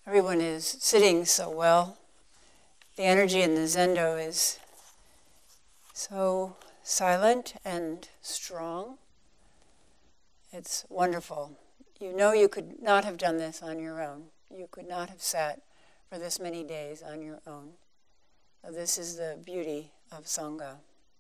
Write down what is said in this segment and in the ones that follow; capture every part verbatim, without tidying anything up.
Everyone is sitting so well. The energy in the zendo is so silent and strong. It's wonderful. You know you could not have done this on your own. You could not have sat for this many days on your own. So this is the beauty of Sangha.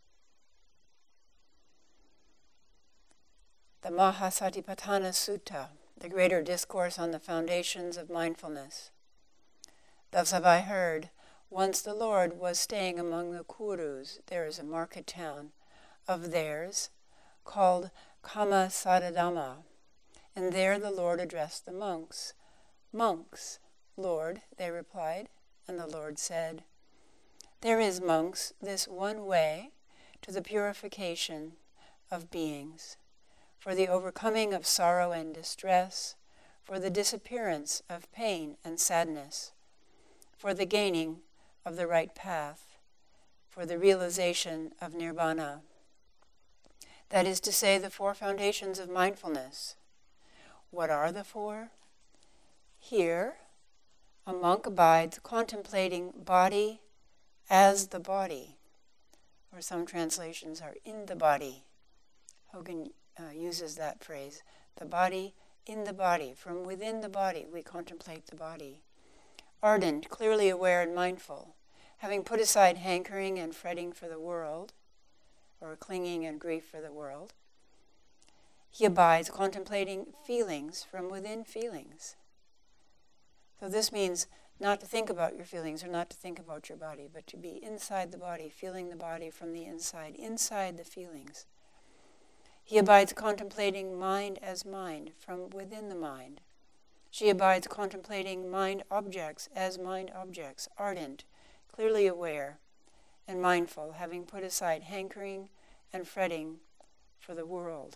The Mahasatipatthana Sutta, the greater discourse on the foundations of mindfulness. Thus have I heard, once the Lord was staying among the Kurus, there is a market town of theirs, called Kamasadadama, and there the Lord addressed the monks. Monks, Lord, they replied, and the Lord said, there is, monks, this one way to the purification of beings, for the overcoming of sorrow and distress, for the disappearance of pain and sadness, for the gaining of the right path, for the realization of nirvana. That is to say, the four foundations of mindfulness. What are the four? Here, a monk abides contemplating body as the body, or some translations are in the body. Hogan uh, uses that phrase, the body in the body. From within the body, we contemplate the body. Ardent, clearly aware and mindful, having put aside hankering and fretting for the world, or clinging and grief for the world, he abides contemplating feelings from within feelings. So this means not to think about your feelings or not to think about your body, but to be inside the body, feeling the body from the inside, inside the feelings. He abides contemplating mind as mind from within the mind. She abides contemplating mind objects as mind objects, ardent, clearly aware, and mindful, having put aside hankering and fretting for the world.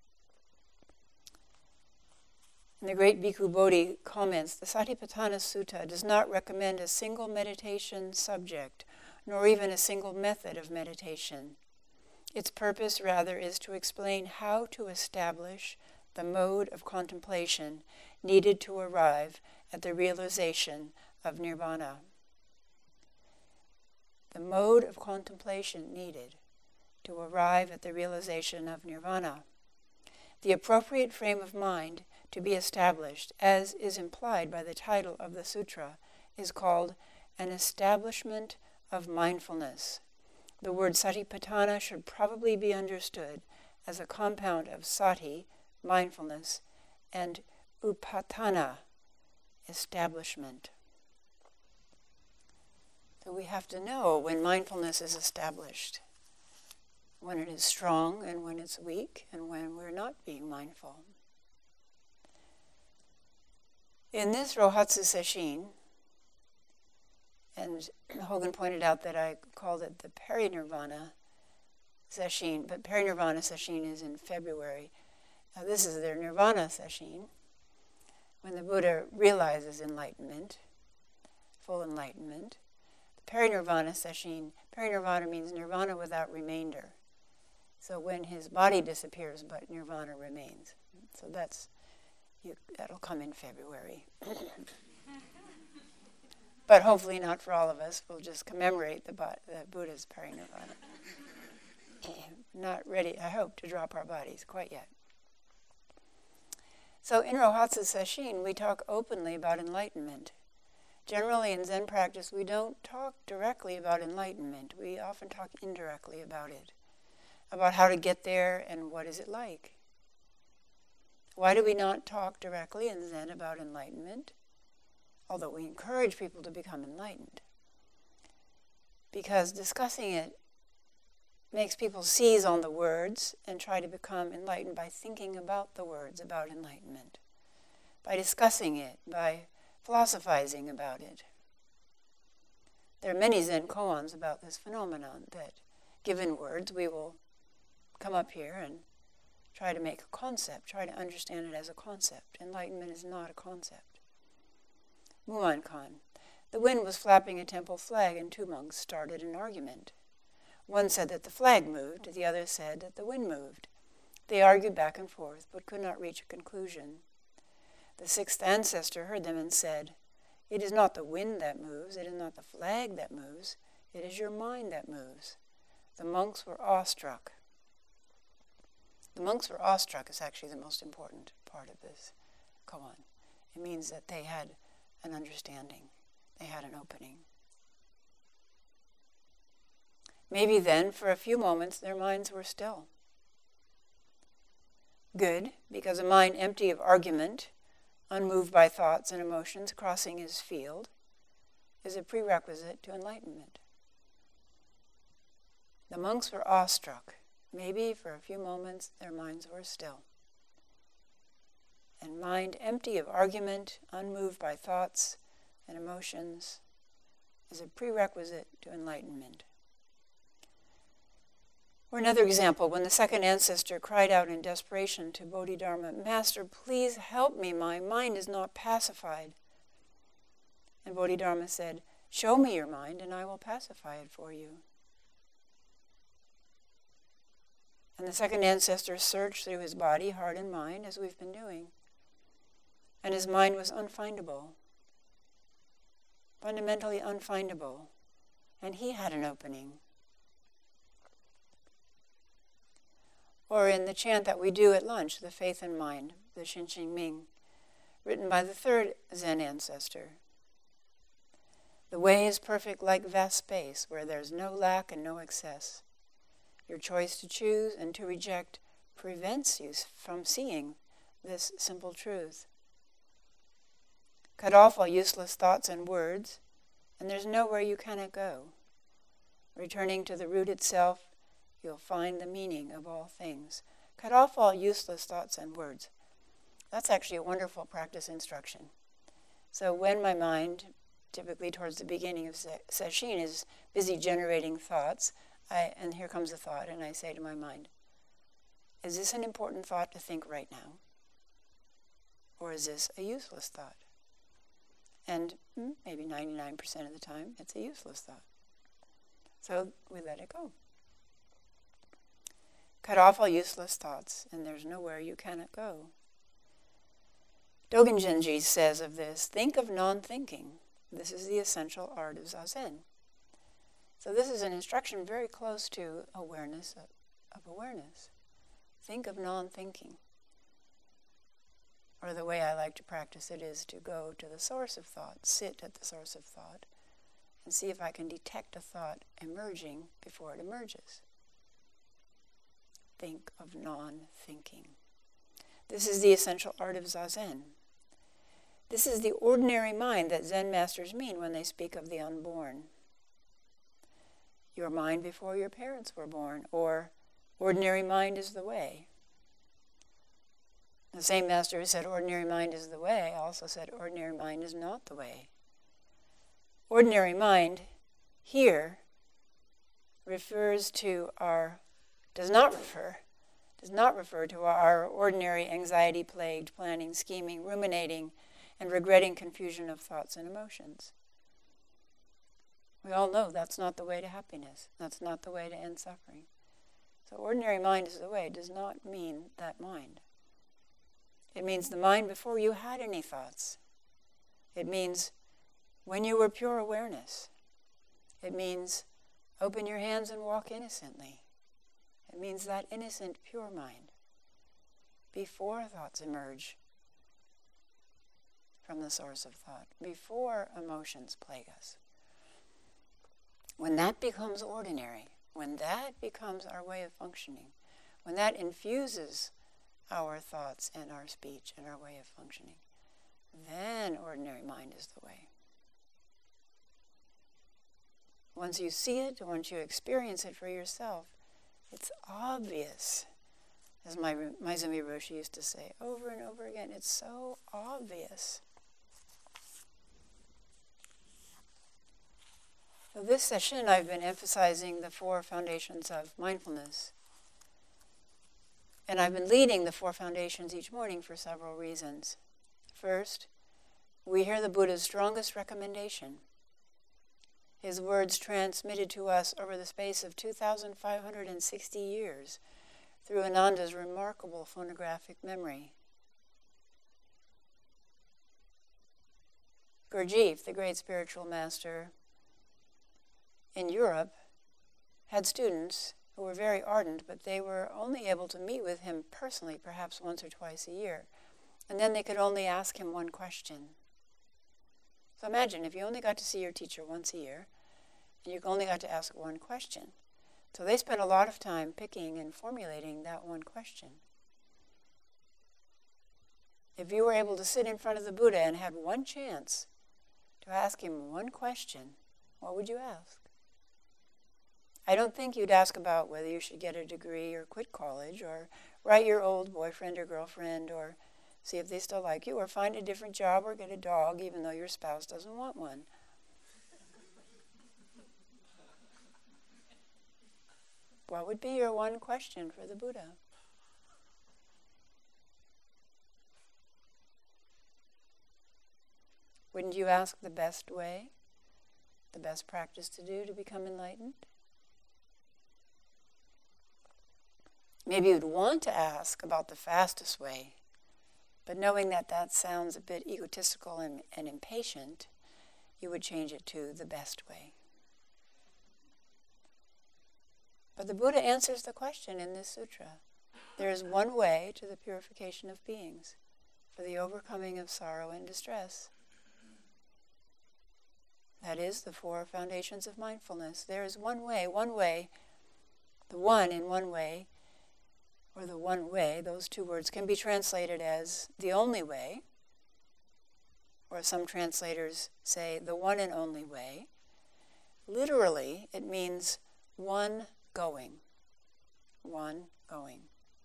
And the great Bhikkhu Bodhi comments, the Satipatthana Sutta does not recommend a single meditation subject, nor even a single method of meditation. Its purpose, rather, is to explain how to establish the mode of contemplation needed to arrive at the realization of nirvana. The mode of contemplation needed to arrive at the realization of nirvana. The appropriate frame of mind to be established, as is implied by the title of the sutra, is called an establishment of mindfulness. The word satipatthana should probably be understood as a compound of sati, mindfulness, and upatthana, establishment. So we have to know when mindfulness is established, when it is strong and when it's weak, and when we're not being mindful. In this Rohatsu Sesshin, and Hogan pointed out that I called it the Parinirvana Sesshin, but Parinirvana Sesshin is in February. Now this is their Nirvana Sesshin, when the Buddha realizes enlightenment, full enlightenment. The Parinirvana Sesshin, Parinirvana means nirvana without remainder. So when his body disappears, but nirvana remains. So that's, you, that'll come in February. But hopefully not for all of us. We'll just commemorate the, the Buddha's parinirvana. Not ready, I hope, to drop our bodies quite yet. So in Rohatsu Sesshin, we talk openly about enlightenment. Generally in Zen practice, we don't talk directly about enlightenment. We often talk indirectly about it, about how to get there and what is it like. Why do we not talk directly in Zen about enlightenment? Although we encourage people to become enlightened. Because discussing it makes people seize on the words and try to become enlightened by thinking about the words about enlightenment, by discussing it, by philosophizing about it. There are many Zen koans about this phenomenon that, given words, we will come up here and try to make a concept, try to understand it as a concept. Enlightenment is not a concept. Mumonkan. The wind was flapping a temple flag and two monks started an argument. One said that the flag moved, the other said that the wind moved. They argued back and forth, but could not reach a conclusion. The sixth ancestor heard them and said, It is not the wind that moves, it is not the flag that moves, it is your mind that moves. The monks were awestruck. The monks were awestruck is actually the most important part of this koan. It means that they had an understanding. They had an opening. Maybe then, for a few moments, their minds were still. Good, because a mind empty of argument, unmoved by thoughts and emotions crossing his field, is a prerequisite to enlightenment. The monks were awestruck. Maybe for a few moments their minds were still. And mind empty of argument, unmoved by thoughts and emotions, is a prerequisite to enlightenment. Or another example, when the second ancestor cried out in desperation to Bodhidharma, "Master, please help me, my mind is not pacified." And Bodhidharma said, "Show me your mind and I will pacify it for you." And the second ancestor searched through his body, heart, and mind, as we've been doing. And his mind was unfindable, fundamentally unfindable. And he had an opening. Or in the chant that we do at lunch, the Faith in Mind, the Xinxing Ming, written by the third Zen ancestor. The way is perfect like vast space, where there's no lack and no excess. Your choice to choose and to reject prevents you from seeing this simple truth. Cut off all useless thoughts and words, and there's nowhere you cannot go. Returning to the root itself, you'll find the meaning of all things. Cut off all useless thoughts and words. That's actually a wonderful practice instruction. So when my mind, typically towards the beginning of sesshin, is busy generating thoughts, I, and here comes a thought, and I say to my mind, is this an important thought to think right now? Or is this a useless thought? And hmm, maybe ninety-nine percent of the time, it's a useless thought. So we let it go. Cut off all useless thoughts, and there's nowhere you cannot go. Dogen Zenji says of this, think of non-thinking. This is the essential art of Zazen. So this is an instruction very close to awareness of, of awareness. Think of non-thinking. Or the way I like to practice it is to go to the source of thought, sit at the source of thought, and see if I can detect a thought emerging before it emerges. Think of non-thinking. This is the essential art of Zazen. This is the ordinary mind that Zen masters mean when they speak of the unborn. Your mind before your parents were born, or ordinary mind is the way. The same master who said ordinary mind is the way also said ordinary mind is not the way. Ordinary mind here refers to our, does not refer, does not refer to our ordinary anxiety-plagued planning, scheming, ruminating, and regretting confusion of thoughts and emotions. We all know that's not the way to happiness. That's not the way to end suffering. So ordinary mind is the way does not mean that mind. It means the mind before you had any thoughts. It means when you were pure awareness. It means open your hands and walk innocently. It means that innocent, pure mind before thoughts emerge from the source of thought, before emotions plague us. When that becomes ordinary, when that becomes our way of functioning, when that infuses our thoughts and our speech and our way of functioning, then ordinary mind is the way. Once you see it, once you experience it for yourself, it's obvious. As my Maizumi Roshi used to say over and over again, it's so obvious. So this session I've been emphasizing the four foundations of mindfulness. And I've been leading the four foundations each morning for several reasons. First, we hear the Buddha's strongest recommendation. His words transmitted to us over the space of two thousand five hundred sixty years through Ananda's remarkable phonographic memory. Gurdjieff, the great spiritual master in Europe, had students who were very ardent, but they were only able to meet with him personally, perhaps once or twice a year. And then they could only ask him one question. So imagine if you only got to see your teacher once a year, and you only got to ask one question. So they spent a lot of time picking and formulating that one question. If you were able to sit in front of the Buddha and had one chance to ask him one question, what would you ask? I don't think you'd ask about whether you should get a degree or quit college or write your old boyfriend or girlfriend or see if they still like you or find a different job or get a dog even though your spouse doesn't want one. What would be your one question for the Buddha? Wouldn't you ask the best way, the best practice to do to become enlightened? Maybe you'd want to ask about the fastest way, but knowing that that sounds a bit egotistical and, and impatient, you would change it to the best way. But the Buddha answers the question in this sutra. There is one way to the purification of beings, for the overcoming of sorrow and distress. That is the four foundations of mindfulness. There is one way, one way, the one in one way, or the one way, those two words can be translated as the only way, or some translators say the one and only way. Literally, it means one going. One going.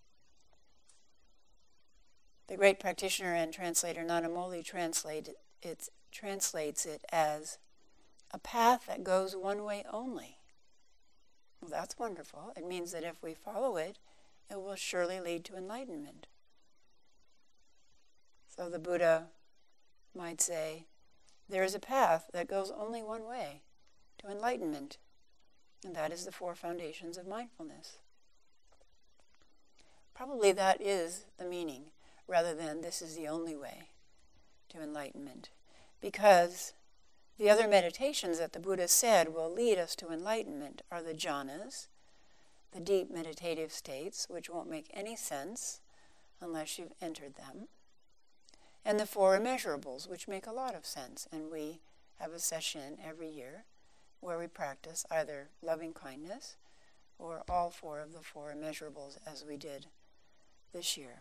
The great practitioner and translator Nanamoli translate it, translates it as a path that goes one way only. Well, that's wonderful. It means that if we follow it, it will surely lead to enlightenment. So the Buddha might say, there is a path that goes only one way to enlightenment, and that is the four foundations of mindfulness. Probably that is the meaning, rather than this is the only way to enlightenment, because the other meditations that the Buddha said will lead us to enlightenment are the jhanas, the deep meditative states, which won't make any sense unless you've entered them, and the four immeasurables, which make a lot of sense. And we have a session every year where we practice either loving kindness or all four of the four immeasurables as we did this year.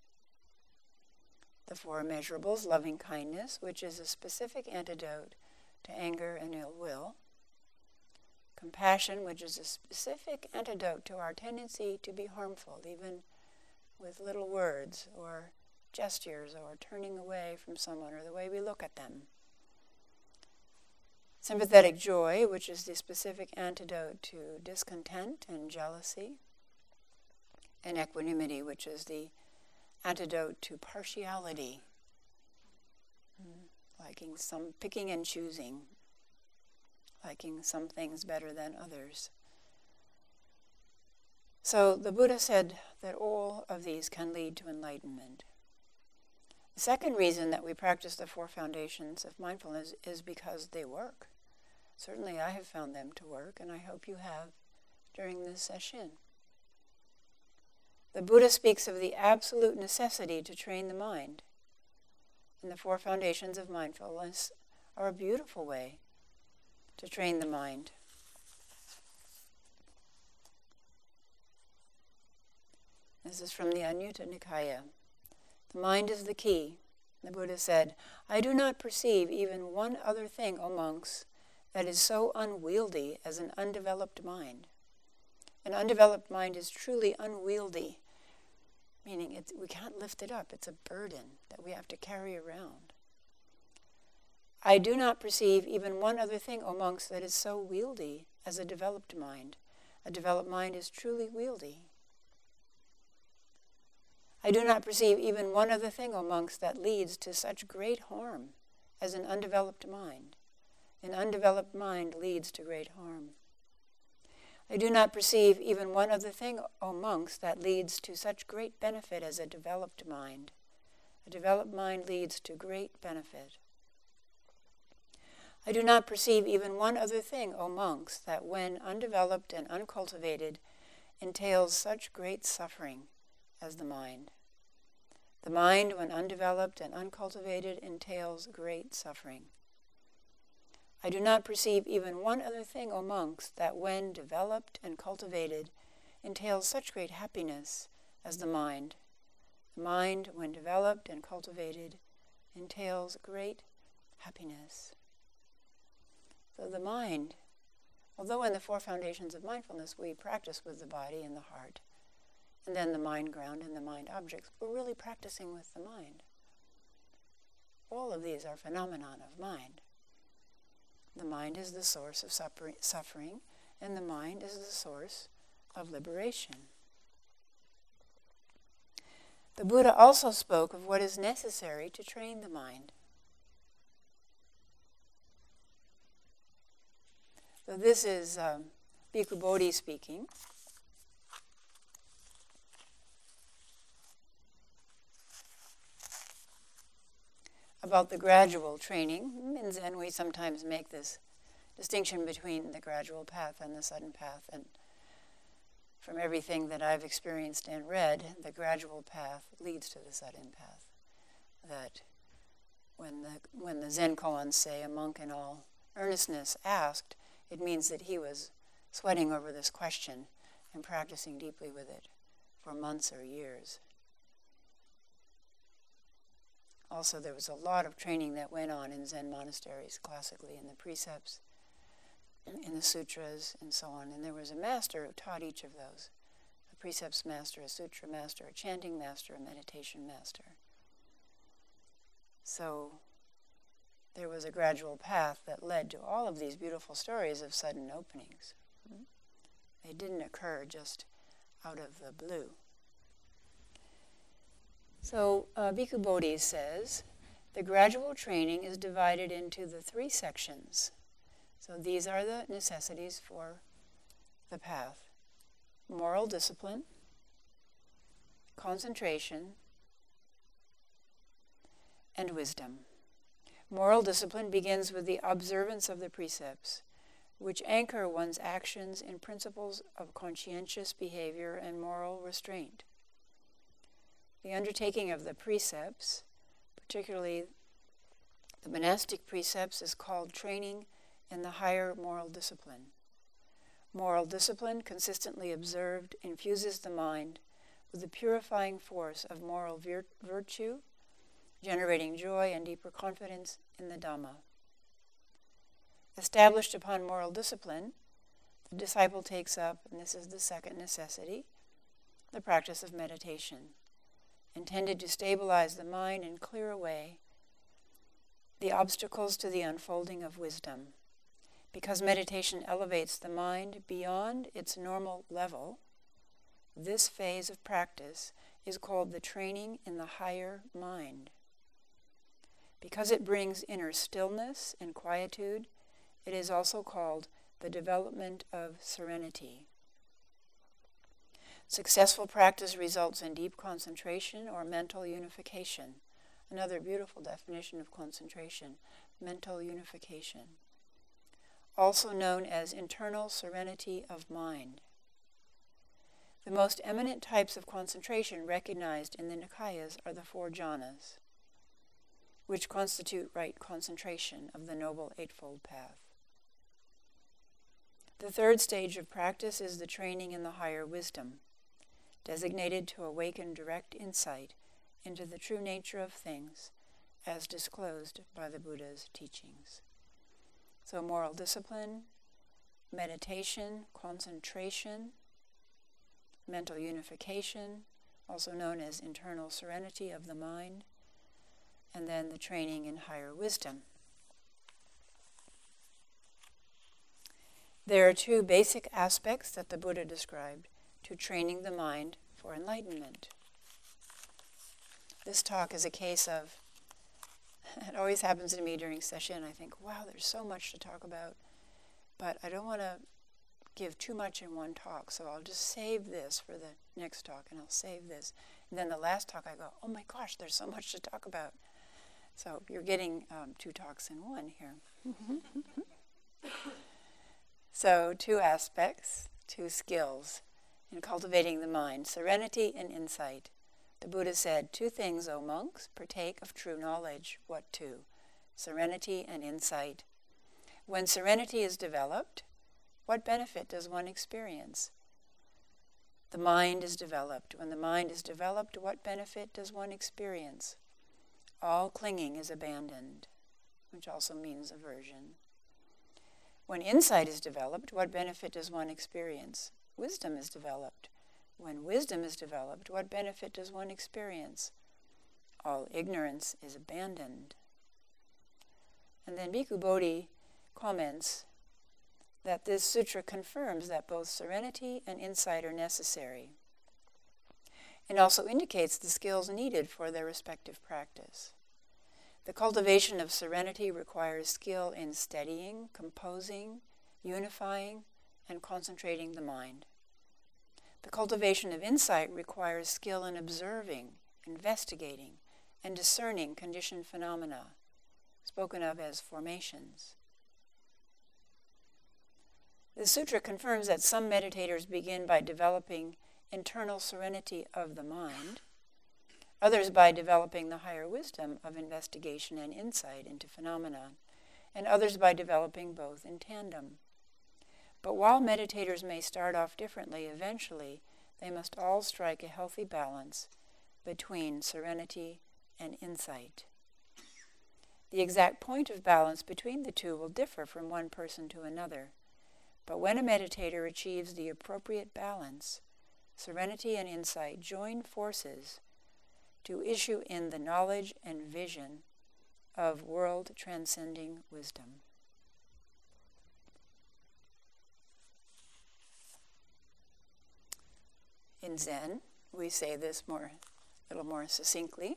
The four immeasurables, loving kindness, which is a specific antidote to anger and ill will. Compassion, which is a specific antidote to our tendency to be harmful, even with little words or gestures or turning away from someone or the way we look at them. Sympathetic joy, which is the specific antidote to discontent and jealousy. And equanimity, which is the antidote to partiality, liking some, picking and choosing, liking some things better than others. So the Buddha said that all of these can lead to enlightenment. The second reason that we practice the four foundations of mindfulness is because they work. Certainly I have found them to work, and I hope you have during this session. The Buddha speaks of the absolute necessity to train the mind. And the four foundations of mindfulness are a beautiful way to train the mind. This is from the Anyutta Nikaya. The mind is the key. The Buddha said, I do not perceive even one other thing, O monks, that is so unwieldy as an undeveloped mind. An undeveloped mind is truly unwieldy, meaning it's, we can't lift it up. It's a burden that we have to carry around. I do not perceive even one other thing, O monks, that is so wieldy as a developed mind. A developed mind is truly wieldy. I do not perceive even one other thing, O monks, that leads to such great harm as an undeveloped mind. An undeveloped mind leads to great harm. I do not perceive even one other thing, O monks, that leads to such great benefit as a developed mind. A developed mind leads to great benefit. I do not perceive even one other thing, O monks, that when undeveloped and uncultivated entails such great suffering as the mind. The mind, when undeveloped and uncultivated, entails great suffering. I do not perceive even one other thing, O monks, that when developed and cultivated entails such great happiness as the mind. The mind, when developed and cultivated, entails great happiness. So the mind, although in the four foundations of mindfulness we practice with the body and the heart, and then the mind ground and the mind objects, we're really practicing with the mind. All of these are phenomenon of mind. The mind is the source of suffering, and the mind is the source of liberation. The Buddha also spoke of what is necessary to train the mind. So this is um, Bhikkhu Bodhi speaking. About the gradual training. In Zen, we sometimes make this distinction between the gradual path and the sudden path. And from everything that I've experienced and read, the gradual path leads to the sudden path. That when the when the Zen koans say, a monk in all earnestness asked, it means that he was sweating over this question and practicing deeply with it for months or years. Also, there was a lot of training that went on in Zen monasteries, classically, in the precepts, in the sutras, and so on. And there was a master who taught each of those. A precepts master, a sutra master, a chanting master, a meditation master. So there was a gradual path that led to all of these beautiful stories of sudden openings. They didn't occur just out of the blue. So uh, Bhikkhu Bodhi says, the gradual training is divided into the three sections. So these are the necessities for the path. Moral discipline, concentration, and wisdom. Moral discipline begins with the observance of the precepts, which anchor one's actions in principles of conscientious behavior and moral restraint. The undertaking of the precepts, particularly the monastic precepts, is called training in the higher moral discipline. Moral discipline, consistently observed, infuses the mind with the purifying force of moral vir- virtue, generating joy and deeper confidence in the Dhamma. Established upon moral discipline, the disciple takes up, and this is the second necessity, the practice of meditation, intended to stabilize the mind and clear away the obstacles to the unfolding of wisdom. Because meditation elevates the mind beyond its normal level, this phase of practice is called the training in the higher mind. Because it brings inner stillness and quietude, it is also called the development of serenity. Successful practice results in deep concentration or mental unification. Another beautiful definition of concentration, mental unification. Also known as internal serenity of mind. The most eminent types of concentration recognized in the Nikayas are the four jhanas, which constitute right concentration of the Noble Eightfold Path. The third stage of practice is the training in the higher wisdom, designated to awaken direct insight into the true nature of things as disclosed by the Buddha's teachings. So moral discipline, meditation, concentration, mental unification, also known as internal serenity of the mind, and then the training in higher wisdom. There are two basic aspects that the Buddha described to training the mind for enlightenment. This talk is a case of, it always happens to me during session, I think, wow, there's so much to talk about, but I don't want to give too much in one talk, so I'll just save this for the next talk, and I'll save this. And then the last talk I go, oh my gosh, there's so much to talk about. So you're getting um, two talks in one here. So two aspects, two skills in cultivating the mind, serenity and insight. The Buddha said, two things, O monks, partake of true knowledge. What two? Serenity and insight. When serenity is developed, what benefit does one experience? The mind is developed. When the mind is developed, what benefit does one experience? All clinging is abandoned, which also means aversion. When insight is developed, what benefit does one experience? Wisdom is developed. When wisdom is developed, what benefit does one experience? All ignorance is abandoned. And then Bhikkhu Bodhi comments that this sutra confirms that both serenity and insight are necessary, and also indicates the skills needed for their respective practice. The cultivation of serenity requires skill in steadying, composing, unifying, and concentrating the mind. The cultivation of insight requires skill in observing, investigating, and discerning conditioned phenomena, spoken of as formations. The sutra confirms that some meditators begin by developing internal serenity of the mind, others by developing the higher wisdom of investigation and insight into phenomena, and others by developing both in tandem. But while meditators may start off differently, eventually they must all strike a healthy balance between serenity and insight. The exact point of balance between the two will differ from one person to another. But when a meditator achieves the appropriate balance, serenity and insight join forces to issue in the knowledge and vision of world-transcending wisdom. In Zen, we say this more, a little more succinctly.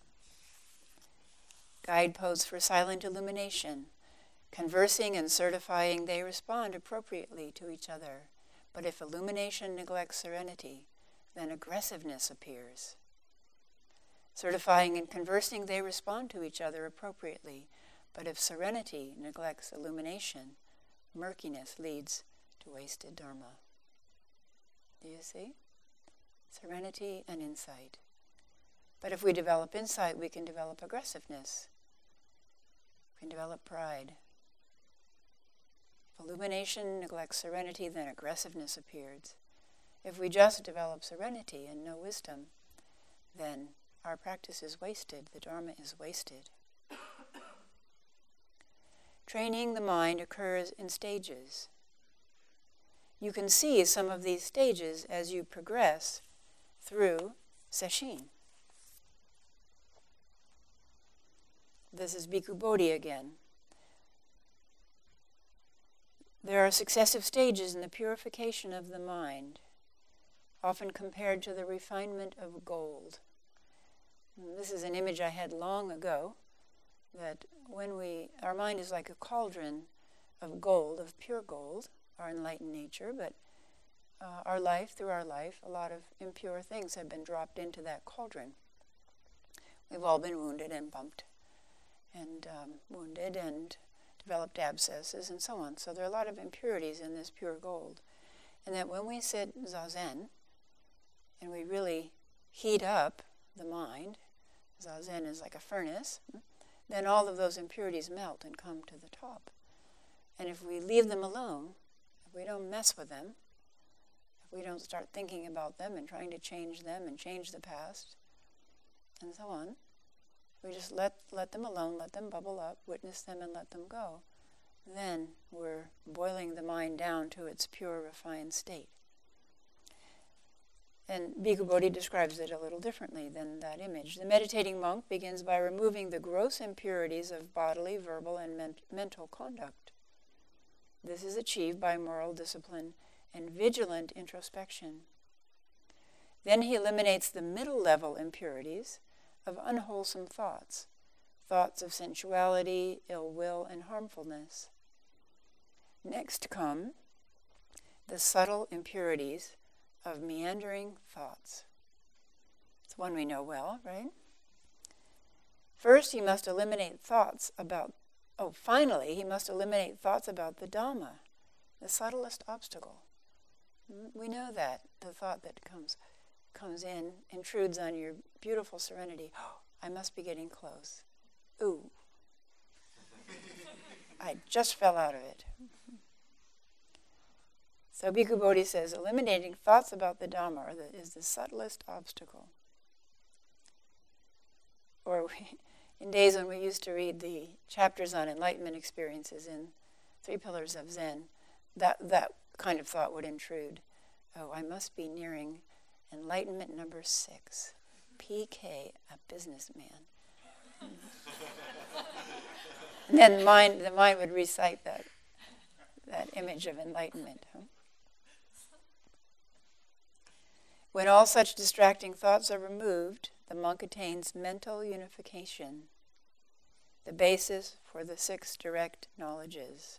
Guideposts for silent illumination. Conversing and certifying, they respond appropriately to each other. But if illumination neglects serenity, then aggressiveness appears. Certifying and conversing, they respond to each other appropriately. But if serenity neglects illumination, murkiness leads to wasted dharma. Do you see? Serenity and insight. But if we develop insight, we can develop aggressiveness. We can develop pride. If illumination neglects serenity, then aggressiveness appears. If we just develop serenity and no wisdom, then our practice is wasted. The Dharma is wasted. Training the mind occurs in stages. You can see some of these stages as you progress through Sesshin. This is Bhikkhu Bodhi again. There are successive stages in the purification of the mind, often compared to the refinement of gold. And this is an image I had long ago, that when we, our mind is like a cauldron of gold, of pure gold, our enlightened nature, but uh, our life, through our life, a lot of impure things have been dropped into that cauldron. We've all been wounded and bumped, and um, wounded and developed abscesses and so on. So there are a lot of impurities in this pure gold. And that when we sit Zazen, and we really heat up the mind, Zazen is like a furnace, then all of those impurities melt and come to the top. And if we leave them alone, if we don't mess with them, if we don't start thinking about them and trying to change them and change the past, and so on, we just let, let them alone, let them bubble up, witness them and let them go, then we're boiling the mind down to its pure, refined state. And Bhikkhu Bodhi describes it a little differently than that image. The meditating monk begins by removing the gross impurities of bodily, verbal, and men- mental conduct. This is achieved by moral discipline and vigilant introspection. Then he eliminates the middle-level impurities of unwholesome thoughts, thoughts of sensuality, ill will, and harmfulness. Next come the subtle impurities of meandering thoughts. It's one we know well, right? First, he must eliminate thoughts about, oh, finally, he must eliminate thoughts about the Dhamma, the subtlest obstacle. We know that, the thought that comes comes in, intrudes on your beautiful serenity. Oh, I must be getting close. Ooh. I just fell out of it. So Bhikkhu Bodhi says, eliminating thoughts about the Dhamma is the subtlest obstacle. Or we, in days when we used to read the chapters on enlightenment experiences in Three Pillars of Zen, that, that kind of thought would intrude. Oh, I must be nearing enlightenment number six. P K, a businessman. And then mind, the mind would recite that, that image of enlightenment. Huh? When all such distracting thoughts are removed, the monk attains mental unification, the basis for the six direct knowledges.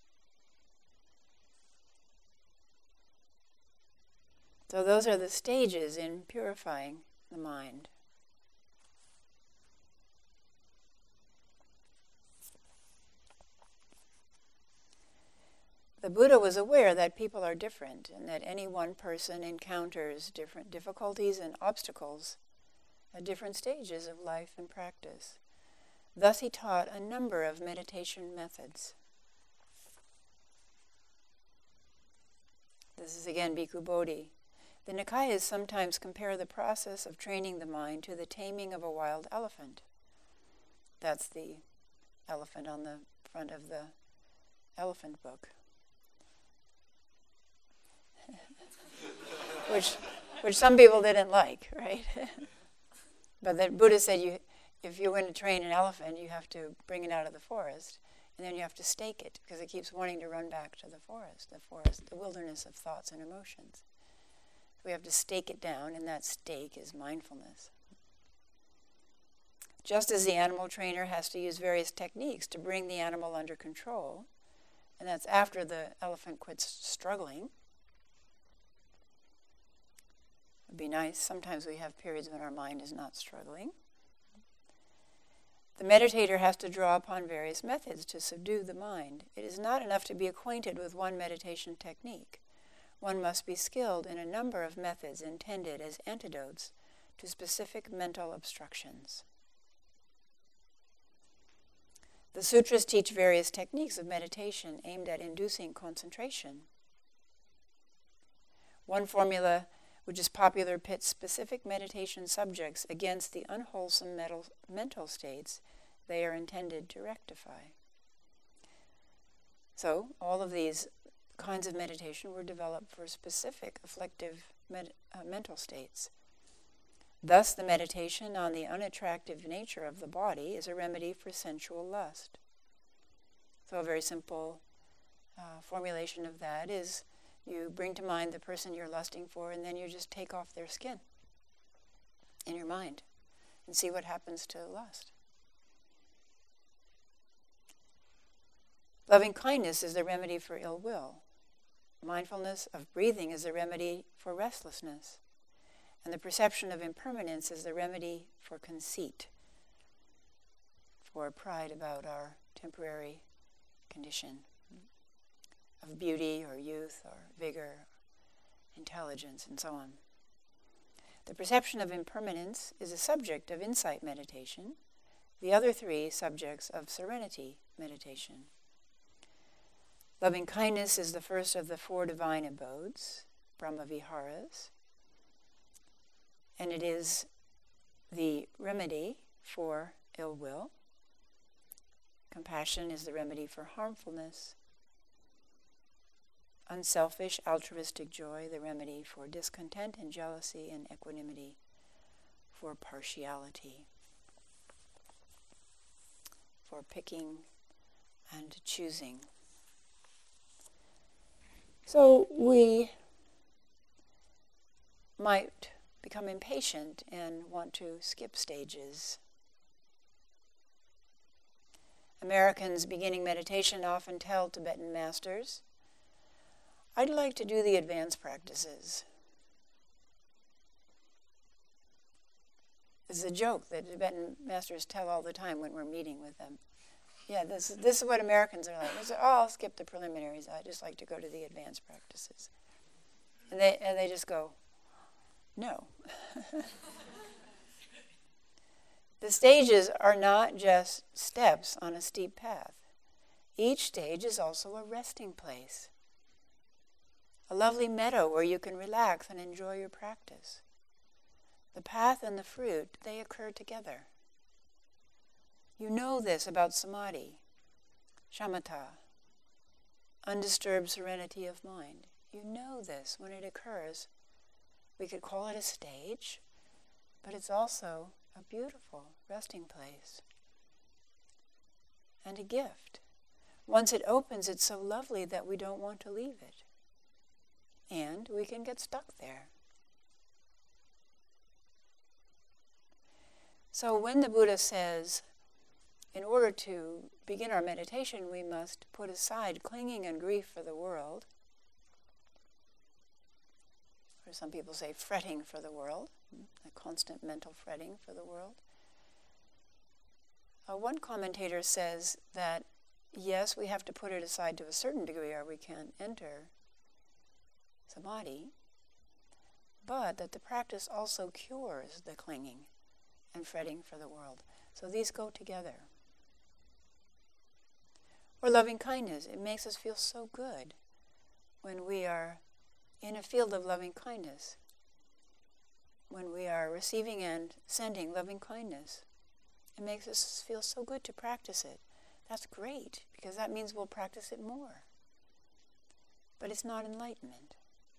So those are the stages in purifying the mind. The Buddha was aware that people are different and that any one person encounters different difficulties and obstacles at different stages of life and practice. Thus he taught a number of meditation methods. This is again Bhikkhu Bodhi. The Nikayas sometimes compare the process of training the mind to the taming of a wild elephant. That's the elephant on the front of the elephant book. which which some people didn't like, right? But the Buddha said you, if you're going to train an elephant, you have to bring it out of the forest, and then you have to stake it, because it keeps wanting to run back to the forest, the forest, the wilderness of thoughts and emotions. We have to stake it down, and that stake is mindfulness. Just as the animal trainer has to use various techniques to bring the animal under control, and that's after the elephant quits struggling. It would be nice. Sometimes we have periods when our mind is not struggling. The meditator has to draw upon various methods to subdue the mind. It is not enough to be acquainted with one meditation technique. One must be skilled in a number of methods intended as antidotes to specific mental obstructions. The sutras teach various techniques of meditation aimed at inducing concentration. One formula, which is popular, pits specific meditation subjects against the unwholesome mental, mental states they are intended to rectify. So, all of these kinds of meditation were developed for specific afflictive med- uh, mental states. Thus, the meditation on the unattractive nature of the body is a remedy for sensual lust. So a very simple uh, formulation of that is you bring to mind the person you're lusting for, and then you just take off their skin in your mind and see what happens to lust. Loving kindness is the remedy for ill will. Mindfulness of breathing is the remedy for restlessness. And the perception of impermanence is the remedy for conceit, for pride about our temporary condition of beauty or youth or vigor, intelligence, and so on. The perception of impermanence is a subject of insight meditation, the other three subjects of serenity meditation. Loving kindness is the first of the four divine abodes, Brahmaviharas, and it is the remedy for ill will. Compassion is the remedy for harmfulness. Unselfish, altruistic joy, the remedy for discontent and jealousy, and equanimity for partiality, for picking and choosing. So we might become impatient and want to skip stages. Americans beginning meditation often tell Tibetan masters, "I'd like to do the advanced practices." It's a joke that Tibetan masters tell all the time when we're meeting with them. Yeah, this, this is what Americans are like. They say, oh, I'll skip the preliminaries. I just like to go to the advanced practices. And they, and they just go, no. The stages are not just steps on a steep path. Each stage is also a resting place, a lovely meadow where you can relax and enjoy your practice. The path and the fruit, they occur together. You know this about samadhi, shamatha, undisturbed serenity of mind. You know this when it occurs. We could call it a stage, but it's also a beautiful resting place and a gift. Once it opens, it's so lovely that we don't want to leave it. And we can get stuck there. So when the Buddha says, in order to begin our meditation, we must put aside clinging and grief for the world, or some people say fretting for the world, a constant mental fretting for the world. Uh, one commentator says that, yes, we have to put it aside to a certain degree or we can't enter samadhi, but that the practice also cures the clinging and fretting for the world. So these go together. Or loving kindness. It makes us feel so good when we are in a field of loving kindness, when we are receiving and sending loving kindness. It makes us feel so good to practice it. That's great, because that means we'll practice it more. But it's not enlightenment.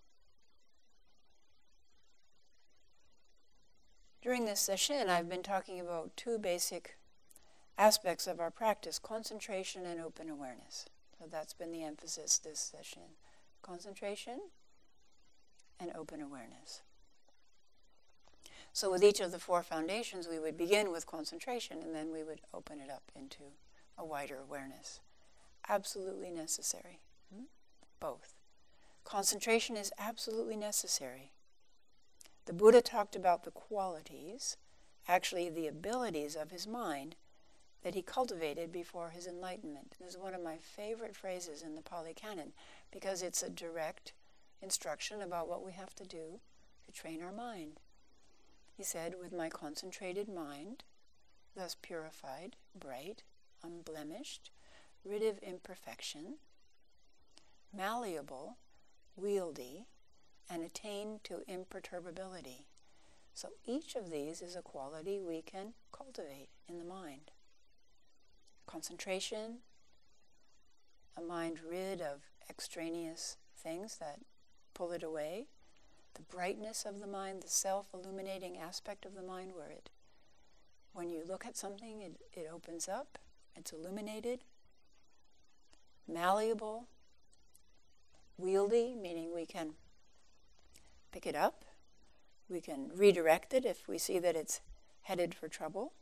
During this session, I've been talking about two basic aspects of our practice, concentration and open awareness. So that's been the emphasis this session. Concentration and open awareness. So with each of the four foundations, we would begin with concentration, and then we would open it up into a wider awareness. Absolutely necessary. Hmm? Both. Concentration is absolutely necessary. The Buddha talked about the qualities, actually the abilities of his mind that he cultivated before his enlightenment. This is one of my favorite phrases in the Pali Canon because it's a direct instruction about what we have to do to train our mind. He said, with my concentrated mind, thus purified, bright, unblemished, rid of imperfection, malleable, wieldy, and attain to imperturbability. So each of these is a quality we can cultivate in the mind. Concentration, a mind rid of extraneous things that pull it away. The brightness of the mind, the self-illuminating aspect of the mind where it, when you look at something, it, it opens up, it's illuminated. Malleable, wieldy, meaning we can pick it up. We can redirect it if we see that it's headed for trouble.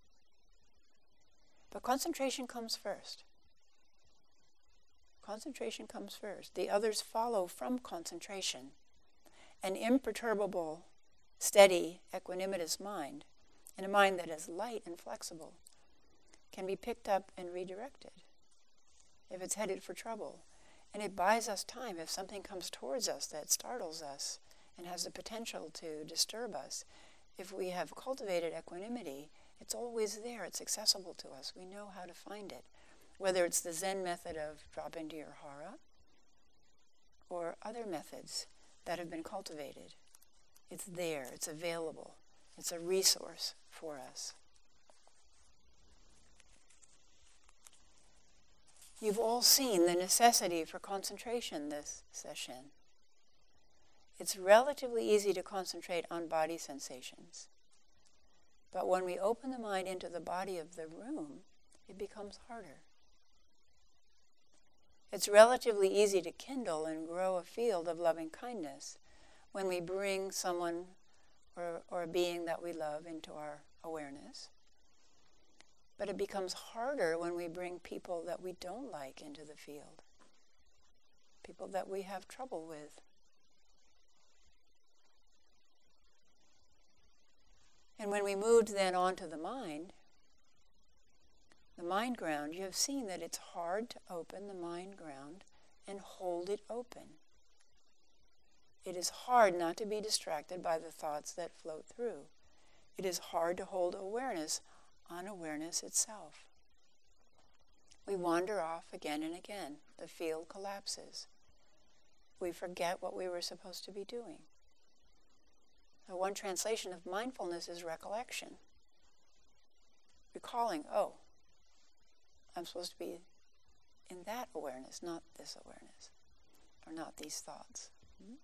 But concentration comes first. Concentration comes first. The others follow from concentration. An imperturbable, steady, equanimous mind, and a mind that is light and flexible, can be picked up and redirected if it's headed for trouble. And it buys us time. If something comes towards us that startles us and has the potential to disturb us, if we have cultivated equanimity, it's always there. It's accessible to us. We know how to find it. Whether it's the Zen method of drop into your hara or other methods that have been cultivated. It's there. It's available. It's a resource for us. You've all seen the necessity for concentration this session. It's relatively easy to concentrate on body sensations. But when we open the mind into the body of the room, it becomes harder. It's relatively easy to kindle and grow a field of loving kindness when we bring someone or, or a being that we love into our awareness. But it becomes harder when we bring people that we don't like into the field, people that we have trouble with. And when we moved then onto the mind, the mind ground, you have seen that it's hard to open the mind ground and hold it open. It is hard not to be distracted by the thoughts that float through. It is hard to hold awareness on awareness itself. We wander off again and again. The field collapses. We forget what we were supposed to be doing. So one translation of mindfulness is recollection. Recalling, oh, I'm supposed to be in that awareness, not this awareness, or not these thoughts. Mm-hmm.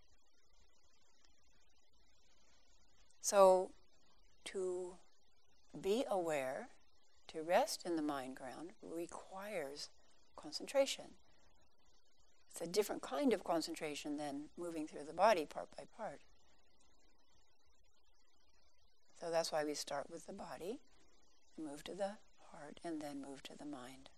So, to be aware, to rest in the mind ground, requires concentration. It's a different kind of concentration than moving through the body part by part. So that's why we start with the body, move to the heart, and then move to the mind.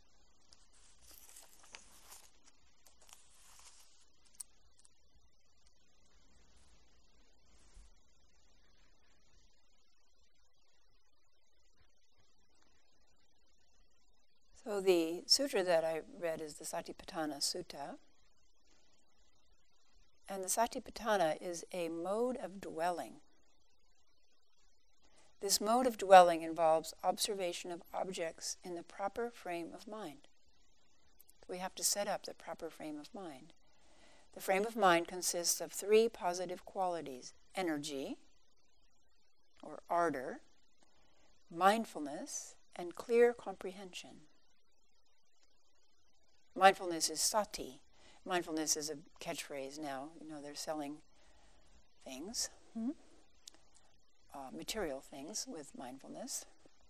So the sutra that I read is the Satipatthana Sutta. And the Satipatthana is a mode of dwelling. This mode of dwelling involves observation of objects in the proper frame of mind. We have to set up the proper frame of mind. The frame of mind consists of three positive qualities: energy, or ardor, mindfulness, and clear comprehension. Mindfulness is sati. Mindfulness is a catchphrase now. You know, they're selling things, mm-hmm. uh, material things with mindfulness.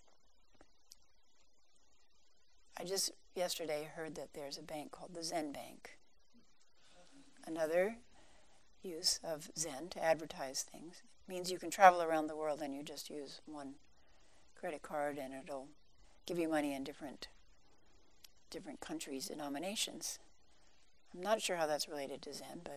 I just yesterday heard that there's a bank called the Zen Bank. Another use of Zen to advertise things. It means you can travel around the world and you just use one credit card and it'll give you money in different different countries' denominations. I'm not sure how that's related to Zen, but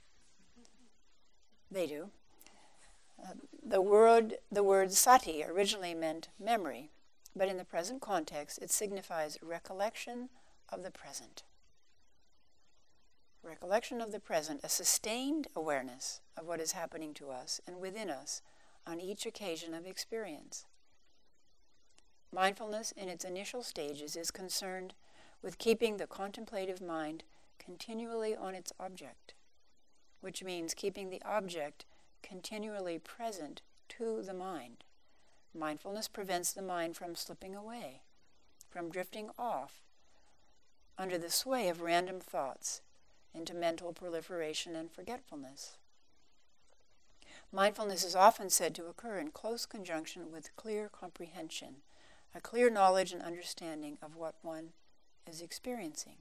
they do. Uh, the word the word sati originally meant memory, but in the present context it signifies recollection of the present. Recollection of the present, a sustained awareness of what is happening to us and within us on each occasion of experience. Mindfulness in its initial stages is concerned with keeping the contemplative mind continually on its object, which means keeping the object continually present to the mind. Mindfulness prevents the mind from slipping away, from drifting off under the sway of random thoughts into mental proliferation and forgetfulness. Mindfulness is often said to occur in close conjunction with clear comprehension, a clear knowledge and understanding of what one is experiencing.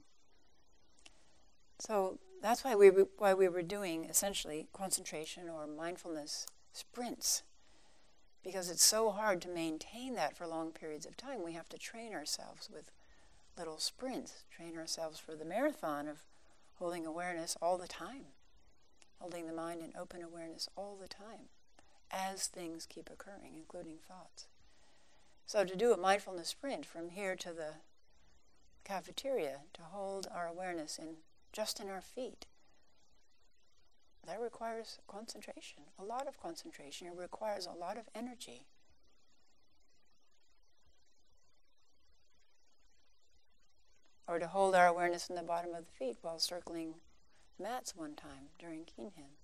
So that's why we why we were doing essentially concentration or mindfulness sprints, because it's so hard to maintain that for long periods of time. We have to train ourselves with little sprints, train ourselves for the marathon of holding awareness all the time, holding the mind in open awareness all the time as things keep occurring, including thoughts. So to do a mindfulness sprint from here to the cafeteria, to hold our awareness in just in our feet, that requires concentration, a lot of concentration. It requires a lot of energy. Or to hold our awareness in the bottom of the feet while circling mats one time during Kinhin.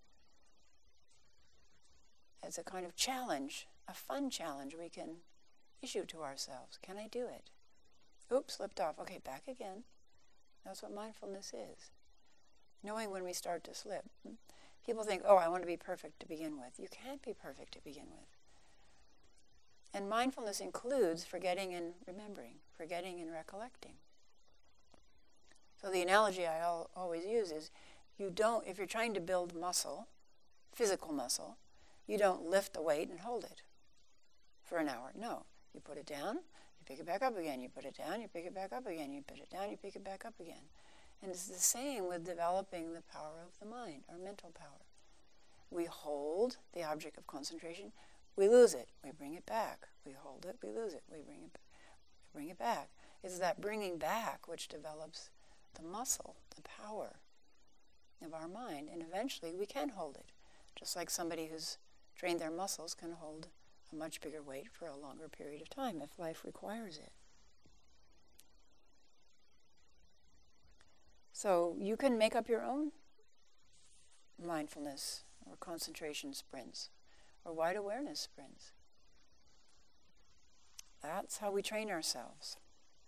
As a kind of challenge, a fun challenge we can issue to ourselves. Can I do it? Oops, slipped off. Okay, back again. That's what mindfulness is. Knowing when we start to slip. People think, oh, I want to be perfect to begin with. You can't be perfect to begin with. And mindfulness includes forgetting and remembering, forgetting and recollecting. So the analogy I al- always use is, you don't, if you're trying to build muscle, physical muscle, you don't lift the weight and hold it for an hour. No, you put it down, you pick it back up again, you put it down, you pick it back up again, you put it down, you pick it back up again. And it's the same with developing the power of the mind, our mental power. We hold the object of concentration, we lose it, we bring it back. We hold it, we lose it, we bring it back. We bring it back. It's that bringing back which develops the muscle, the power of our mind. And eventually we can hold it. Just like somebody who's trained their muscles can hold a much bigger weight for a longer period of time if life requires it. So you can make up your own mindfulness or concentration sprints or wide awareness sprints. That's how we train ourselves.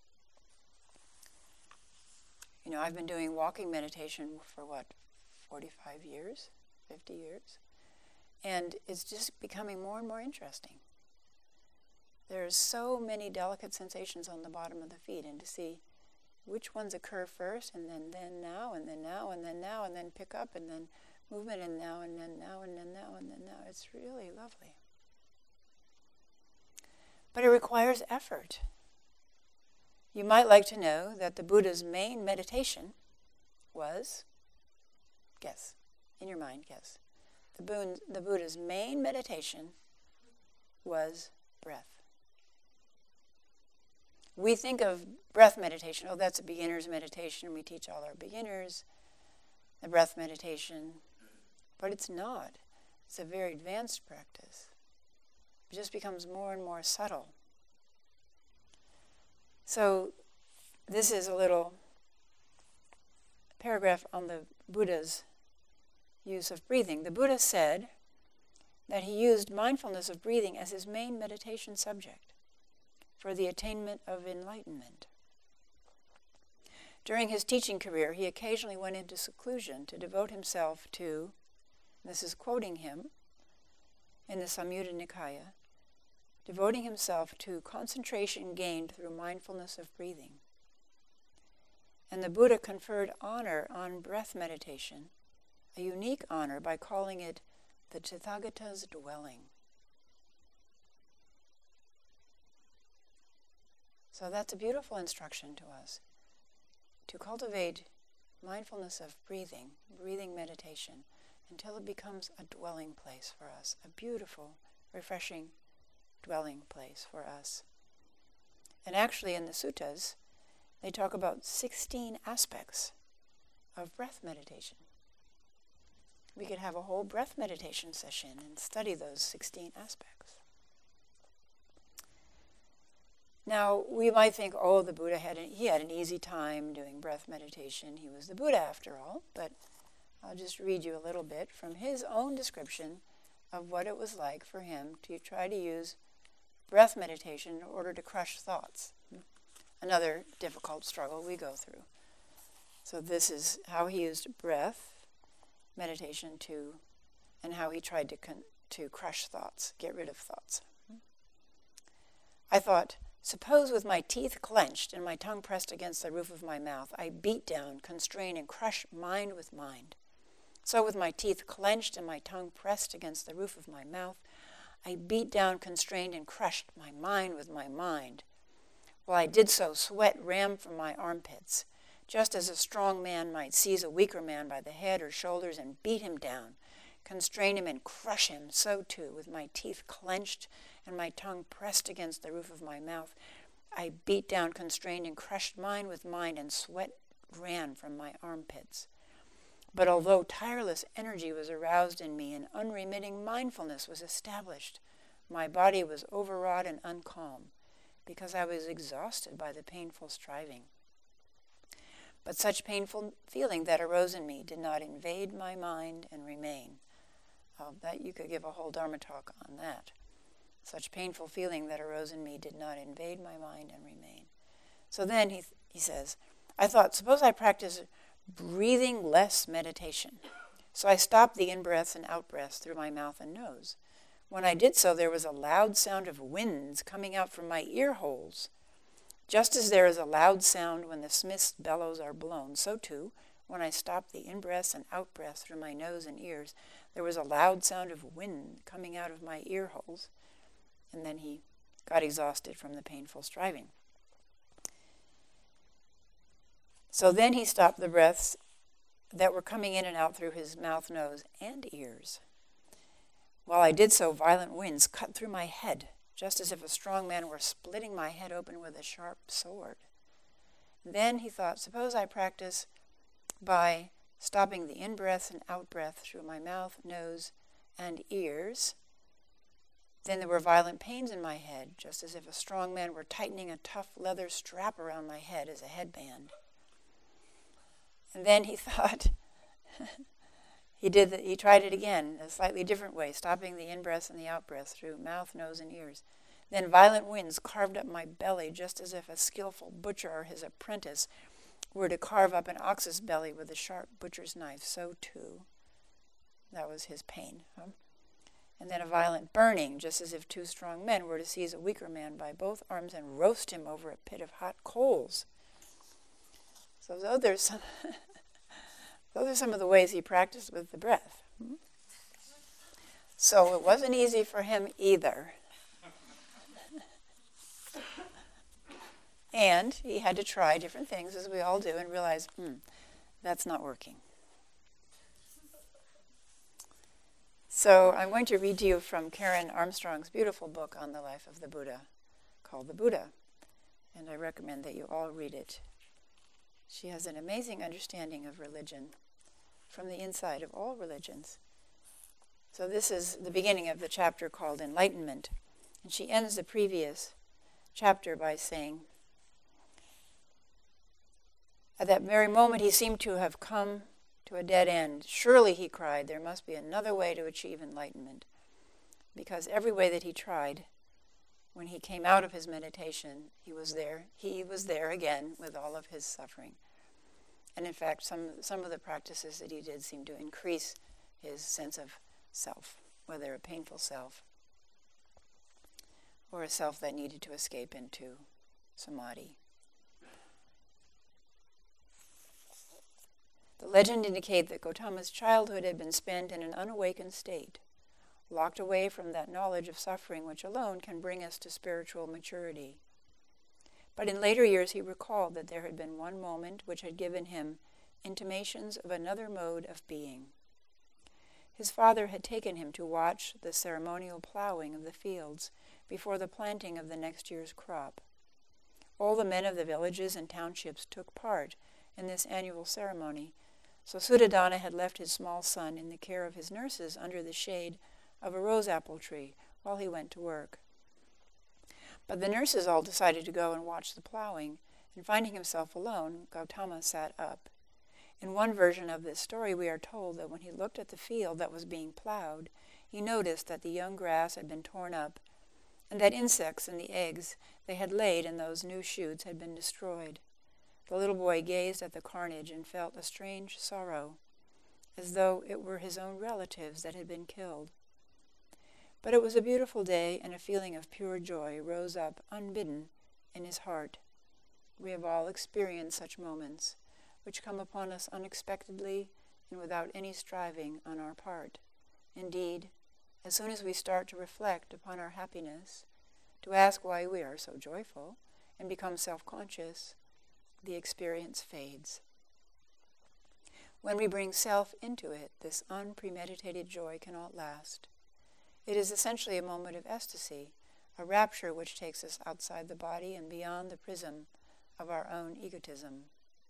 You know, I've been doing walking meditation for what, forty-five years, fifty years? And it's just becoming more and more interesting. There's so many delicate sensations on the bottom of the feet, and to see which ones occur first, and then, then now, and then now, and then now, and then pick up, and then movement, and now, and then now, and then now, and then now. It's really lovely. But it requires effort. You might like to know that the Buddha's main meditation was, guess, in your mind, guess. The, Buddha, the Buddha's main meditation was breath. We think of breath meditation, oh, that's a beginner's meditation. We teach all our beginners the breath meditation. But it's not. It's a very advanced practice. It just becomes more and more subtle. So this is a little paragraph on the Buddha's use of breathing. The Buddha said that he used mindfulness of breathing as his main meditation subject for the attainment of enlightenment. During his teaching career, he occasionally went into seclusion to devote himself to, this is quoting him in the Samyutta Nikaya, devoting himself to concentration gained through mindfulness of breathing. And the Buddha conferred honor on breath meditation, a unique honor, by calling it the Tathagata's dwelling. So that's a beautiful instruction to us, to cultivate mindfulness of breathing, breathing meditation, until it becomes a dwelling place for us, a beautiful, refreshing dwelling place for us. And actually in the suttas, they talk about sixteen aspects of breath meditation. We could have a whole breath meditation session and study those sixteen aspects. Now, we might think, oh, the Buddha had an, he had an easy time doing breath meditation. He was the Buddha after all. But I'll just read you a little bit from his own description of what it was like for him to try to use breath meditation in order to crush thoughts. Another difficult struggle we go through. So this is how he used breath meditation to, and how he tried to con, to crush thoughts, get rid of thoughts. I thought, suppose with my teeth clenched and my tongue pressed against the roof of my mouth, I beat down, constrain, and crush mind with mind. So with my teeth clenched and my tongue pressed against the roof of my mouth, I beat down, constrained, and crushed my mind with my mind. While I did so, sweat ran from my armpits, just as a strong man might seize a weaker man by the head or shoulders and beat him down, constrain him and crush him. So too, with my teeth clenched and my tongue pressed against the roof of my mouth, I beat down, constrained, and crushed mind with mind, and sweat ran from my armpits. But although tireless energy was aroused in me and unremitting mindfulness was established, my body was overwrought and uncalm, because I was exhausted by the painful striving. But such painful feeling that arose in me did not invade my mind and remain. Uh, that you could give a whole Dharma talk on that. Such painful feeling that arose in me did not invade my mind and remain. So then he, he says, I thought, suppose I practice breathing less meditation. So I stopped the in-breaths and out-breaths through my mouth and nose. When I did so, there was a loud sound of winds coming out from my ear holes. Just as there is a loud sound when the smith's bellows are blown, so too, when I stopped the in-breaths and out-breaths through my nose and ears, there was a loud sound of wind coming out of my ear holes. And then he got exhausted from the painful striving. So then he stopped the breaths that were coming in and out through his mouth, nose, and ears. While I did so, violent winds cut through my head, just as if a strong man were splitting my head open with a sharp sword. Then he thought, suppose I practice by stopping the in-breath and out-breath through my mouth, nose, and ears. Then there were violent pains in my head, just as if a strong man were tightening a tough leather strap around my head as a headband. And then he thought, he did the, he tried it again, a slightly different way, stopping the in-breath and the out-breath through mouth, nose, and ears. Then violent winds carved up my belly, just as if a skillful butcher or his apprentice were to carve up an ox's belly with a sharp butcher's knife. So too, that was his pain. Huh? And then a violent burning, just as if two strong men were to seize a weaker man by both arms and roast him over a pit of hot coals. So those are some, those are some of the ways he practiced with the breath. So it wasn't easy for him either. And he had to try different things, as we all do, and realize, hmm, that's not working. So I'm going to read to you from Karen Armstrong's beautiful book on the life of the Buddha, called The Buddha, and I recommend that you all read it. She has an amazing understanding of religion from the inside of all religions. So this is the beginning of the chapter called Enlightenment, and she ends the previous chapter by saying, at that very moment he seemed to have come to a dead end. Surely, he cried, there must be another way to achieve enlightenment. Because every way that he tried, when he came out of his meditation, he was there. He was there again with all of his suffering. And in fact, some, some of the practices that he did seemed to increase his sense of self, whether a painful self or a self that needed to escape into samadhi. The legend indicates that Gautama's childhood had been spent in an unawakened state, locked away from that knowledge of suffering which alone can bring us to spiritual maturity. But in later years he recalled that there had been one moment which had given him intimations of another mode of being. His father had taken him to watch the ceremonial plowing of the fields before the planting of the next year's crop. All the men of the villages and townships took part in this annual ceremony, so Suddhodana had left his small son in the care of his nurses under the shade of a rose apple tree while he went to work. But the nurses all decided to go and watch the plowing, and finding himself alone, Gautama sat up. In one version of this story, we are told that when he looked at the field that was being plowed, he noticed that the young grass had been torn up, and that insects and the eggs they had laid in those new shoots had been destroyed. The little boy gazed at the carnage and felt a strange sorrow, as though it were his own relatives that had been killed. But it was a beautiful day, and a feeling of pure joy rose up unbidden in his heart. We have all experienced such moments, which come upon us unexpectedly and without any striving on our part. Indeed, as soon as we start to reflect upon our happiness, to ask why we are so joyful, and become self-conscious, the experience fades. When we bring self into it, this unpremeditated joy cannot last. It is essentially a moment of ecstasy, a rapture which takes us outside the body and beyond the prism of our own egotism.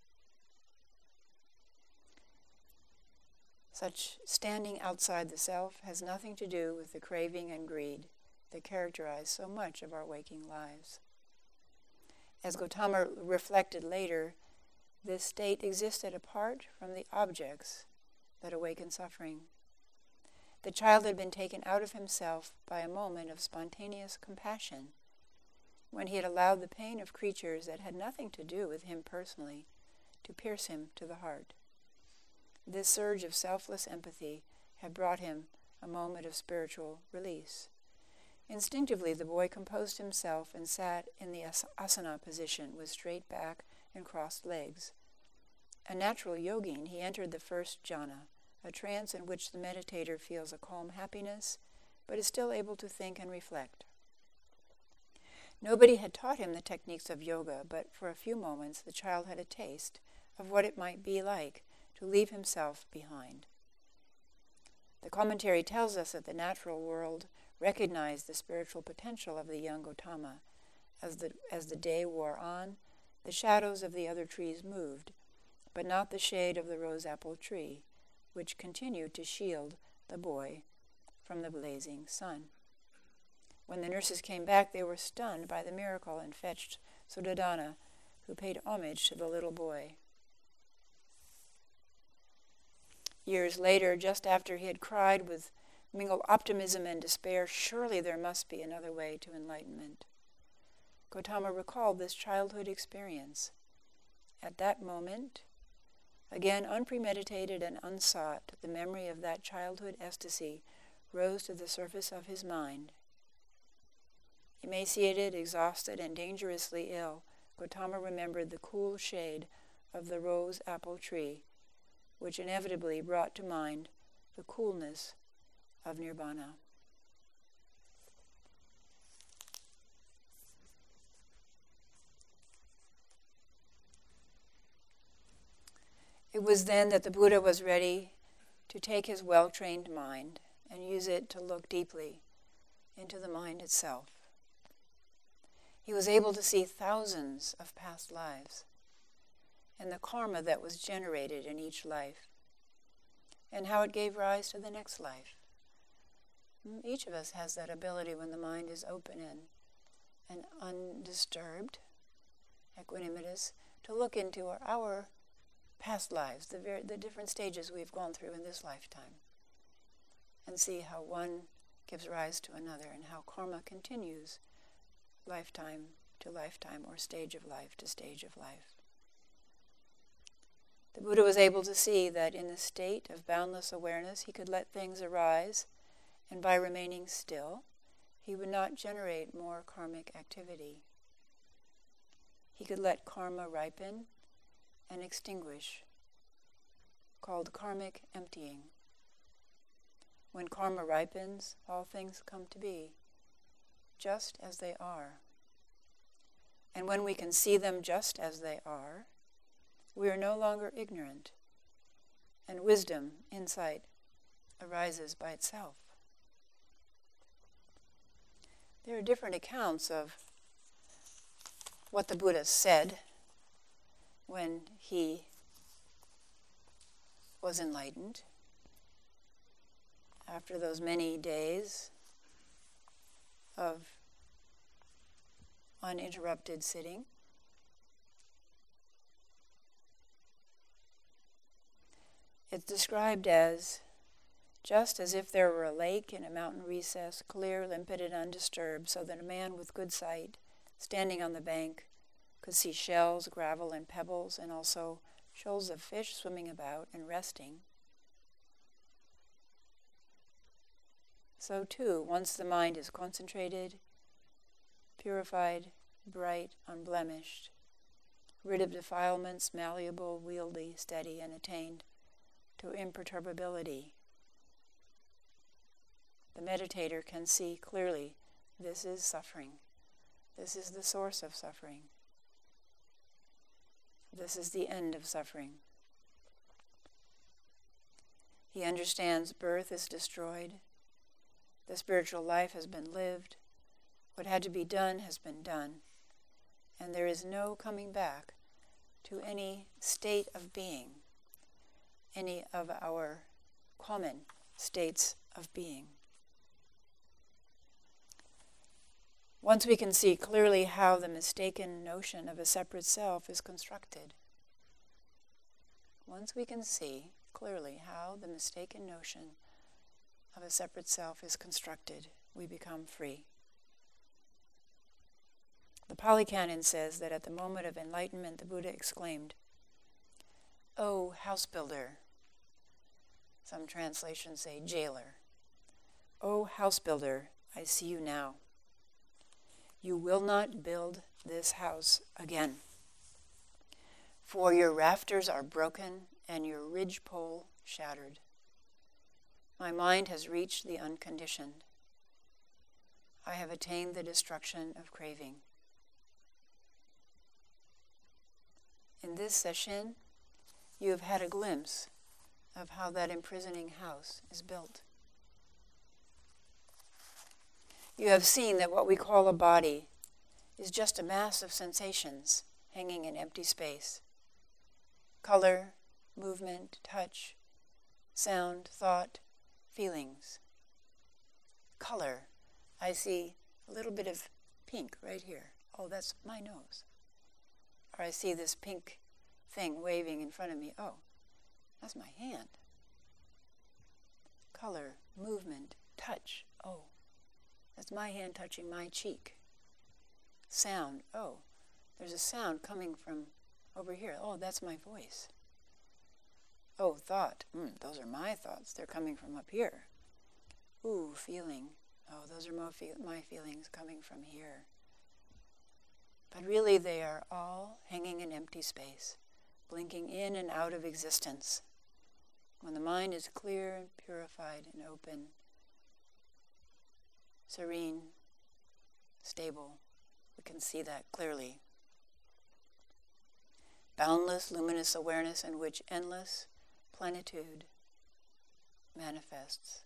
Such standing outside the self has nothing to do with the craving and greed that characterize so much of our waking lives. As Gautama reflected later, this state existed apart from the objects that awaken suffering. The child had been taken out of himself by a moment of spontaneous compassion, when he had allowed the pain of creatures that had nothing to do with him personally to pierce him to the heart. This surge of selfless empathy had brought him a moment of spiritual release. Instinctively, the boy composed himself and sat in the asana position with straight back and crossed legs. A natural yogin, he entered the first jhana, a trance in which the meditator feels a calm happiness, but is still able to think and reflect. Nobody had taught him the techniques of yoga, but for a few moments the child had a taste of what it might be like to leave himself behind. The commentary tells us that the natural world recognized the spiritual potential of the young Gautama. As the, as the day wore on, the shadows of the other trees moved, but not the shade of the rose apple tree, which continued to shield the boy from the blazing sun. When the nurses came back, they were stunned by the miracle and fetched Suddhodana, who paid homage to the little boy. Years later, just after he had cried with mingled optimism and despair, surely there must be another way to enlightenment, Gautama recalled this childhood experience. At that moment, again unpremeditated and unsought, the memory of that childhood ecstasy rose to the surface of his mind. Emaciated, exhausted, and dangerously ill, Gautama remembered the cool shade of the rose apple tree, which inevitably brought to mind the coolness of nirvana. It was then that the Buddha was ready to take his well-trained mind and use it to look deeply into the mind itself. He was able to see thousands of past lives and the karma that was generated in each life and how it gave rise to the next life. Each of us has that ability when the mind is open and, and undisturbed, equanimous, to look into our, our past lives, the, ver- the different stages we've gone through in this lifetime, and see how one gives rise to another and how karma continues lifetime to lifetime or stage of life to stage of life. The Buddha was able to see that in the state of boundless awareness he could let things arise, and by remaining still, he would not generate more karmic activity. He could let karma ripen and extinguish, called karmic emptying. When karma ripens, all things come to be, just as they are. And when we can see them just as they are, we are no longer ignorant, and wisdom, insight, arises by itself. There are different accounts of what the Buddha said when he was enlightened after those many days of uninterrupted sitting. It's described as just as if there were a lake in a mountain recess, clear, limpid, and undisturbed, so that a man with good sight, standing on the bank, could see shells, gravel, and pebbles, and also shoals of fish swimming about and resting. So too, once the mind is concentrated, purified, bright, unblemished, rid of defilements, malleable, wieldy, steady, and attained to imperturbability, the meditator can see clearly this is suffering. This is the source of suffering. This is the end of suffering. He understands birth is destroyed. The spiritual life has been lived. What had to be done has been done. And there is no coming back to any state of being, any of our common states of being. Once we can see clearly how the mistaken notion of a separate self is constructed, once we can see clearly how the mistaken notion of a separate self is constructed, we become free. The Pali Canon says that at the moment of enlightenment, the Buddha exclaimed, "O house builder," some translations say jailer, "O house builder, I see you now. You will not build this house again, for your rafters are broken and your ridgepole shattered. My mind has reached the unconditioned. I have attained the destruction of craving." In this session, you have had a glimpse of how that imprisoning house is built. You have seen that what we call a body is just a mass of sensations hanging in empty space. Color, movement, touch, sound, thought, feelings. Color. I see a little bit of pink right here. Oh, that's my nose. Or I see this pink thing waving in front of me. Oh, that's my hand. Color, movement, touch. Oh, that's my hand touching my cheek. Sound. Oh, there's a sound coming from over here. Oh, that's my voice. Oh, thought. Mm, those are my thoughts. They're coming from up here. Ooh, feeling. Oh, those are my, feel- my feelings coming from here. But really they are all hanging in empty space, blinking in and out of existence. When the mind is clear and purified and open, serene, stable, we can see that clearly. Boundless, luminous awareness in which endless plenitude manifests.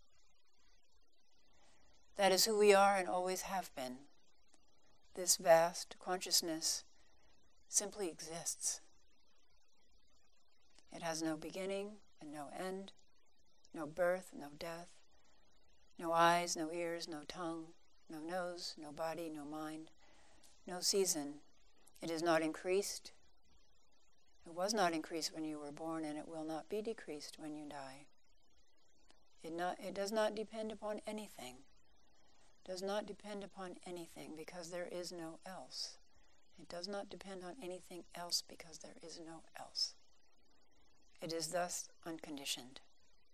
That is who we are and always have been. This vast consciousness simply exists. It has no beginning and no end, no birth, no death, no eyes, no ears, no tongue, no nose, no body, no mind, no season. It is not increased. It was not increased when you were born, and it will not be decreased when you die. It, not, it does not depend upon anything. Does not depend upon anything because there is no else. It does not depend on anything else because there is no else. It is thus unconditioned.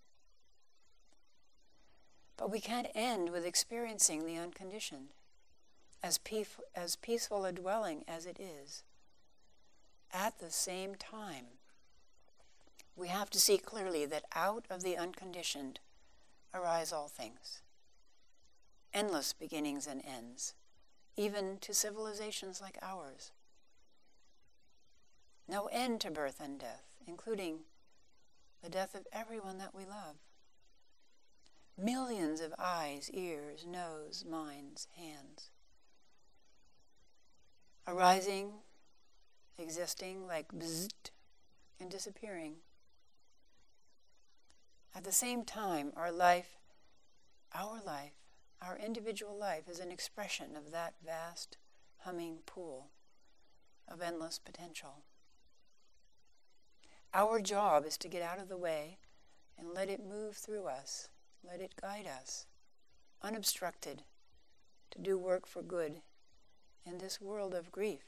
But we can't end with experiencing the unconditioned, as, peace, as peaceful a dwelling as it is. At the same time, we have to see clearly that out of the unconditioned arise all things. Endless beginnings and ends, even to civilizations like ours. No end to birth and death, including the death of everyone that we love. Millions of eyes, ears, nose, minds, hands. Arising, existing like bzzzt, and disappearing. At the same time, our life, our life, our individual life is an expression of that vast, humming pool of endless potential. Our job is to get out of the way and let it move through us, let it guide us, unobstructed, to do work for good in this world of grief.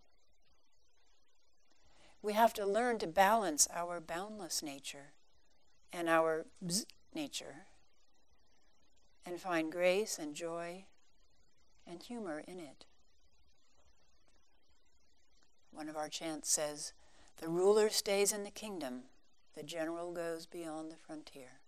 We have to learn to balance our boundless nature and our bzz nature, and find grace and joy and humor in it. One of our chants says, "The ruler stays in the kingdom, the general goes beyond the frontier."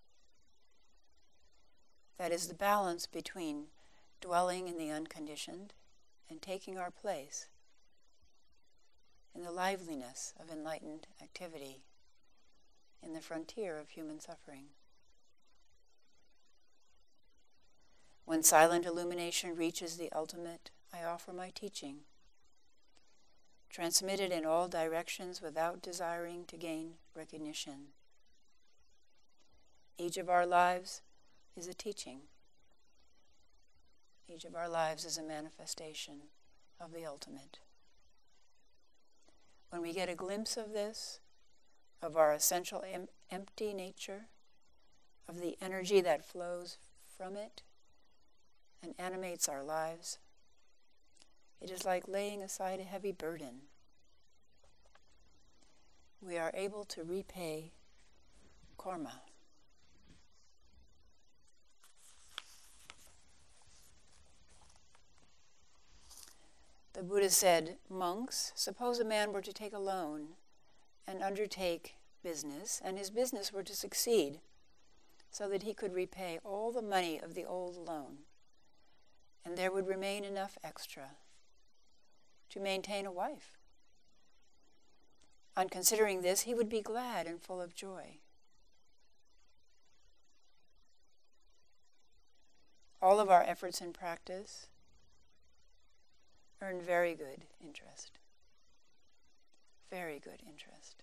That is the balance between dwelling in the unconditioned and taking our place in the liveliness of enlightened activity in the frontier of human suffering. When silent illumination reaches the ultimate, I offer my teaching, transmitted in all directions without desiring to gain recognition. Each of our lives is a teaching. Each of our lives is a manifestation of the ultimate. When we get a glimpse of this, of our essential em- empty nature, of the energy that flows from it and animates our lives, it is like laying aside a heavy burden. We are able to repay karma. The Buddha said, "Monks, suppose a man were to take a loan and undertake business, and his business were to succeed, so that he could repay all the money of the old loan, and there would remain enough extra to maintain a wife. On considering this, he would be glad and full of joy. all of our efforts in practice earn very good interest. Very good interest.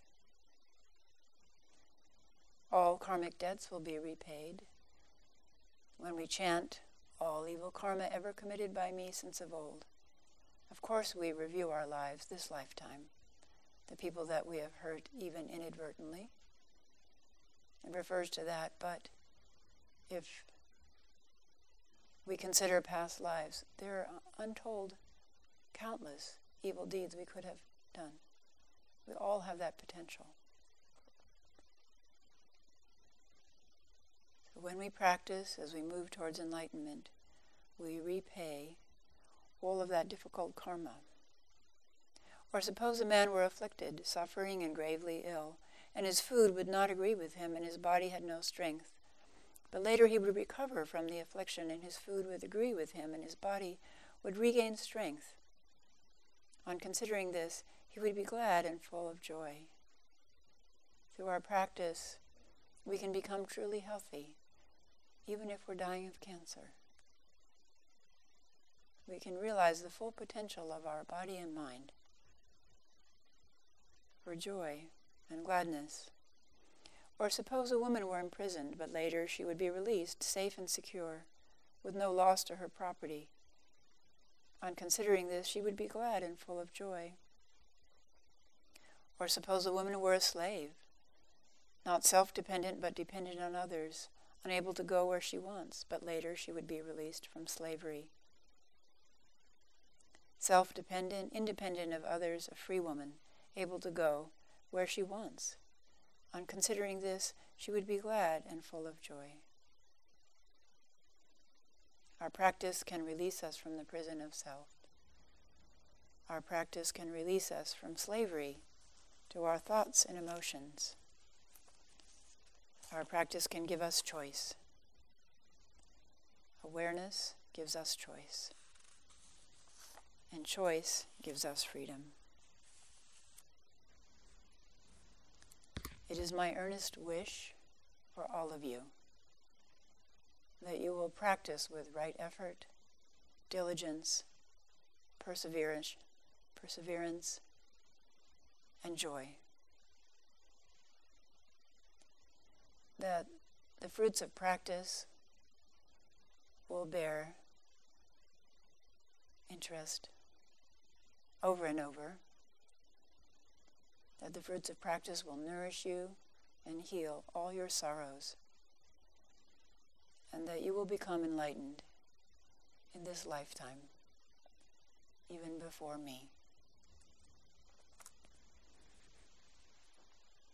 All karmic debts will be repaid when we chant, all evil karma ever committed by me since of old. Of course, we review our lives this lifetime, the people that we have hurt even inadvertently. It refers to that, but if we consider past lives, there are untold, countless evil deeds we could have done. We all have that potential. So when we practice, as we move towards enlightenment, we repay all of that difficult karma. Or suppose a man were afflicted, suffering and gravely ill, and his food would not agree with him, and his body had no strength. But later he would recover from the affliction, and his food would agree with him, and his body would regain strength. On considering this, he would be glad and full of joy. Through our practice, we can become truly healthy, even if we're dying of cancer. We can realize the full potential of our body and mind for joy and gladness. Or suppose a woman were imprisoned, but later she would be released, safe and secure, with no loss to her property. On considering this, she would be glad and full of joy. Or suppose a woman were a slave, not self-dependent but dependent on others, unable to go where she wants, but later she would be released from slavery. Self-dependent, independent of others, a free woman, able to go where she wants. On considering this, she would be glad and full of joy. Our practice can release us from the prison of self. Our practice can release us from slavery to our thoughts and emotions. Our practice can give us choice. Awareness gives us choice. And choice gives us freedom. It is my earnest wish for all of you that you will practice with right effort, diligence, perseverance, perseverance, and joy. That the fruits of practice will bear interest over and over. That the fruits of practice will nourish you and heal all your sorrows. And that you will become enlightened in this lifetime, even before me.